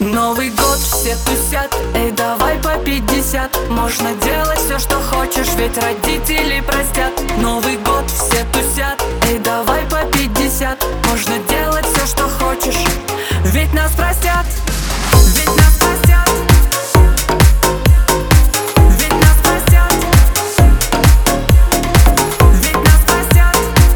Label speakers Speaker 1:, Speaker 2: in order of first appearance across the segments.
Speaker 1: Новый год, все тусят, эй, давай по 50. Можно делать все, что хочешь, ведь родители простят. Новый год, все тусят, эй, давай по 50. Можно делать все, что хочешь, ведь нас простят. Ведь нас простят. Ведь нас простят. Ведь нас простят.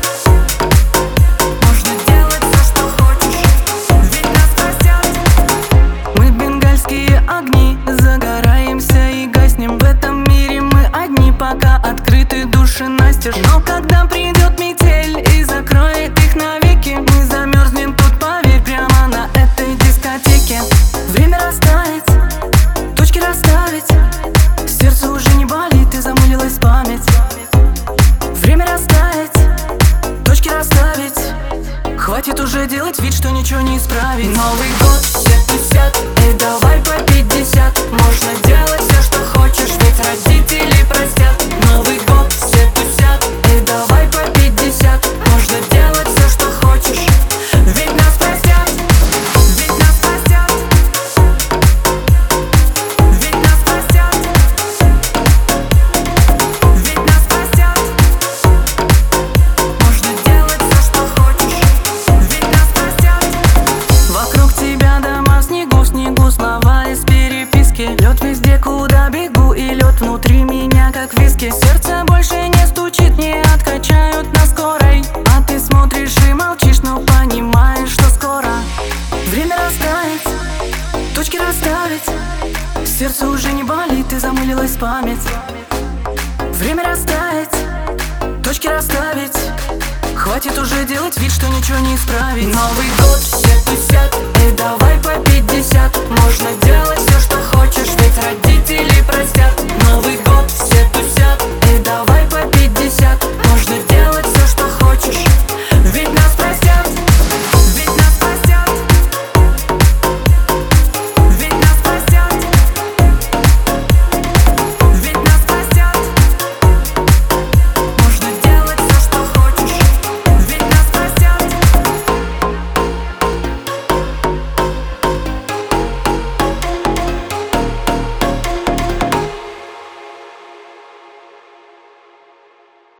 Speaker 1: Можно делать все, что хочешь, ведь нас простят. Мы бенгальские огни, загораемся и гаснем. В этом мире мы одни, пока открыты души настежь. Но когда придет метель и закроет их навеки, мы замерзнем тут, поверь, прямо на этой дискотеке. Время растает, точки расставить, сердце уже не болит и замылилась память. Время растает, точки расставить, хватит уже делать вид, что ничего не исправить. Новый год, все тусят, эй, давай по 50. Можно делать все, что хочешь, ведь родители простят. Новый год, все тусят, эй, давай по 50. Можно делать все, что хочешь, ведь нас простят. Ведь нас простят. Ведь нас простят. Ведь нас простят. Можно делать все, что хочешь, ведь нас простят. Вокруг тебя дома в снегу, слова из переписки. Лед везде, куда бегу, и лед внутри меня, как виски. Сердце больше не стучит, не откачают на скорой. А ты смотришь и молчишь, но понимаешь, что скоро время растает, точки расставить, сердце уже не болит и замылилась память. Время растает, точки расставить, хватит уже делать вид, что ничего не исправить. Новый год, все тусят, эй, давай по 50. Можно делать все, что хочешь, ведь родители простят.